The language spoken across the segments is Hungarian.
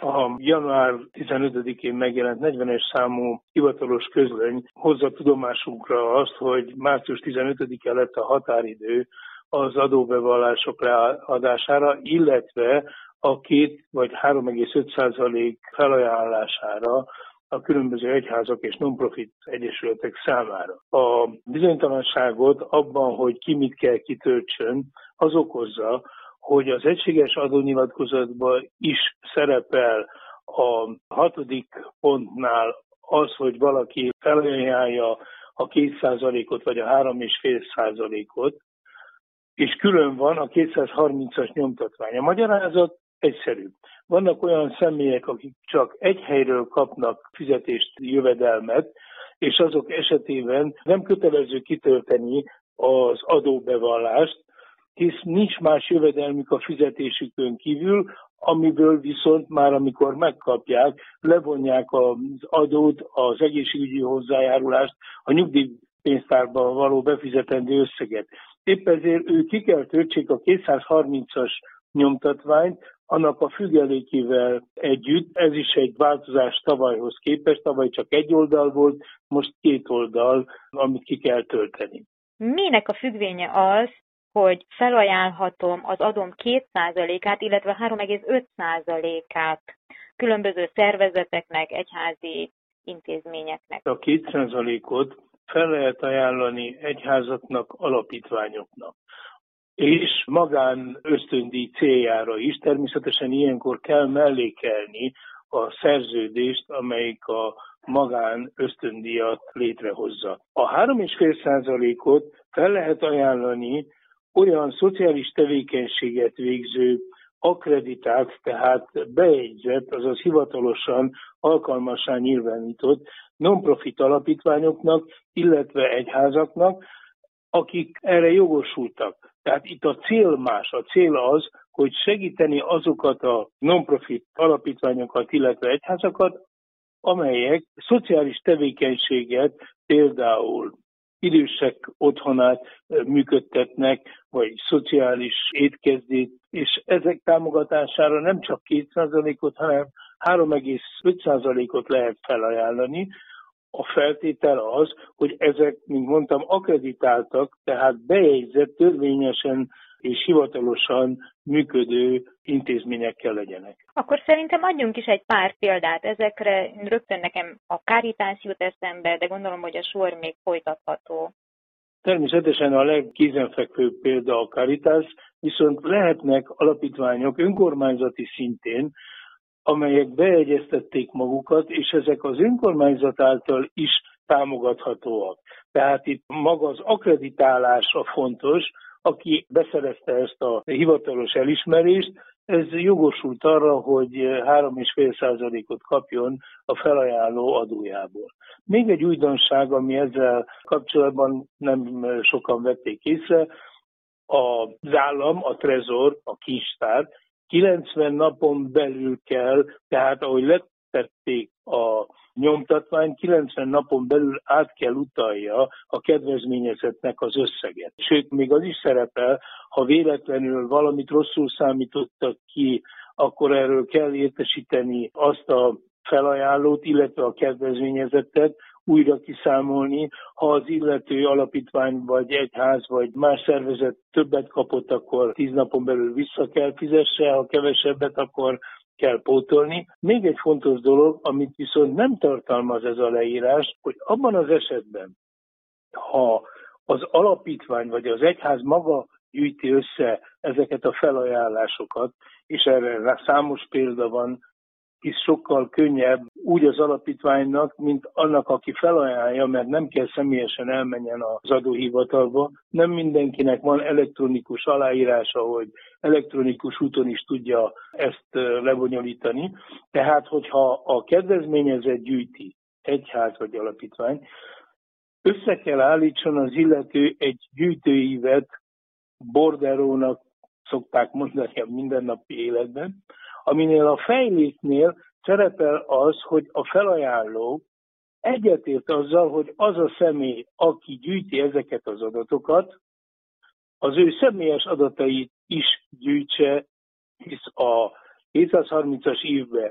A január 15-én megjelent 40-es számú hivatalos közlöny hozza tudomásunkra azt, hogy március 15-e lett a határidő az adóbevallások leadására, illetve a 2 vagy 3,5% felajánlására a különböző egyházak és non-profit egyesületek számára. A bizonytalanságot abban, hogy ki mit kell kitöltsön, az okozza, hogy az egységes adónyilatkozatban is szerepel a 6. pontnál az, hogy valaki felajánlja a 2%-ot vagy a 3,5%-ot, és külön van a 230-as nyomtatvány. A magyarázat egyszerű. Vannak olyan személyek, akik csak egy helyről kapnak fizetést, jövedelmet, és azok esetében nem kötelező kitölteni az adóbevallást, hisz nincs más jövedelmük a fizetésükön kívül, amiből viszont már amikor megkapják, levonják az adót, az egészségügyi hozzájárulást, a nyugdíjpénztárban való befizetendő összeget. Épp ezért ő ki kell töltsék a 230-as nyomtatványt, annak a függelékével együtt. Ez is egy változás tavalyhoz képest, tavaly csak egy oldal volt, most 2 oldal, amit ki kell tölteni. Minek a függvénye az, hogy felajánlhatom az adóm 2%-át, illetve 3,5%-át különböző szervezeteknek, egyházi intézményeknek? A 2%-ot fel lehet ajánlani egyházaknak, alapítványoknak, és magán ösztöndíj céljára is. Természetesen ilyenkor kell mellékelni a szerződést, amelyik a magán ösztöndíjat létrehozza. A 3,5%-ot fel lehet ajánlani olyan szociális tevékenységet végző, akkreditált, tehát bejegyzett, azaz hivatalosan alkalmassá nyilvánított non-profit alapítványoknak, illetve egyházaknak, akik erre jogosultak. Tehát itt a cél más. A cél az, hogy segíteni azokat a non-profit alapítványokat, illetve egyházakat, amelyek szociális tevékenységet, például idősek otthonát működtetnek, vagy szociális étkezdét, és ezek támogatására nem csak 2%-ot, hanem 3,5%-ot lehet felajánlani. A feltétel az, hogy ezek, mint mondtam, akkreditáltak, tehát bejegyzett, törvényesen és hivatalosan működő intézményekkel legyenek. Akkor szerintem adjunk is egy pár példát ezekre. Rögtön nekem a Caritas jut eszembe, de gondolom, hogy a sor még folytatható. Természetesen a legkézenfekvőbb példa a Caritas, viszont lehetnek alapítványok önkormányzati szintén, amelyek bejegyeztették magukat, és ezek az önkormányzat által is támogathatóak. Tehát itt maga az akkreditálás a fontos, aki beszerezte ezt a hivatalos elismerést, ez jogosult arra, hogy 3,5%-ot kapjon a felajánló adójából. Még egy újdonság, ami ezzel kapcsolatban nem sokan vették észre, az állam, a trezor, a kincstár 90 napon belül kell, tehát ahogy letették a nyomtatvány, 90 napon belül át kell utalja a kedvezményezettnek az összeget. Sőt, még az is szerepel, ha véletlenül valamit rosszul számítottak ki, akkor erről kell értesíteni azt a felajánlót, illetve a kedvezményezettet, újra kiszámolni. Ha az illető alapítvány, vagy egyház, vagy más szervezet többet kapott, akkor 10 napon belül vissza kell fizesse, ha kevesebbet, akkor kell pótolni. Még egy fontos dolog, amit viszont nem tartalmaz ez a leírás, hogy abban az esetben, ha az alapítvány vagy az egyház maga gyűjti össze ezeket a felajánlásokat, és erre számos példa van, hisz sokkal könnyebb úgy az alapítványnak, mint annak, aki felajánlja, mert nem kell személyesen elmenjen az adóhivatalba. Nem mindenkinek van elektronikus aláírása, hogy elektronikus úton is tudja ezt lebonyolítani. Tehát, hogyha a kedvezményezett gyűjti, egyház vagy alapítvány, össze kell állítson az illető egy gyűjtőívet, borderónak szokták mondani a mindennapi életben, aminél a fejléknél szerepel az, hogy a felajánló egyetért azzal, hogy az a személy, aki gyűjti ezeket az adatokat, az ő személyes adatait is gyűjtse, hisz a 230-as évben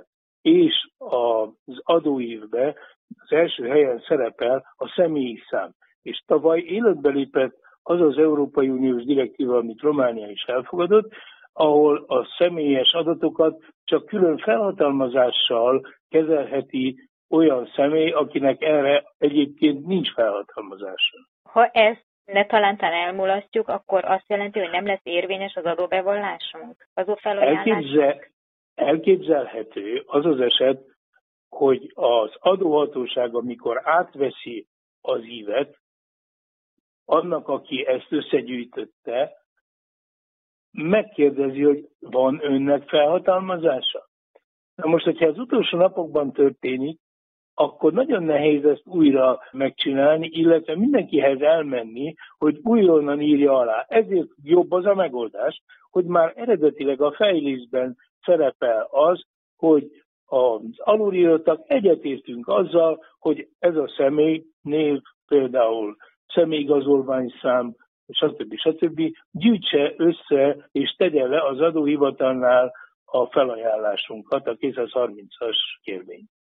és az adóívbe az első helyen szerepel a személyi szám. És tavaly életbe lépett az az Európai Uniós direktíva, amit Románia is elfogadott, ahol a személyes adatokat csak külön felhatalmazással kezelheti olyan személy, akinek erre egyébként nincs felhatalmazása. Ha ezt ne talántán elmulasztjuk, akkor azt jelenti, hogy nem lesz érvényes az adóbevallásunk? Elképzelhető az az eset, hogy az adóhatóság, amikor átveszi az ívet, annak, aki ezt összegyűjtötte, megkérdezi, hogy van önnek felhatalmazása? Na most, hogyha az utolsó napokban történik, akkor nagyon nehéz ezt újra megcsinálni, illetve mindenkihez elmenni, hogy újonnan írja alá. Ezért jobb az a megoldás, hogy már eredetileg a fejlészben szerepel az, hogy az alulírottak egyetértünk azzal, hogy ez a személy név, például személyigazolványszám, stb. Gyűjtse össze és tegye le az adóhivatalnál a felajánlásunkat, a 230-as kérvényt.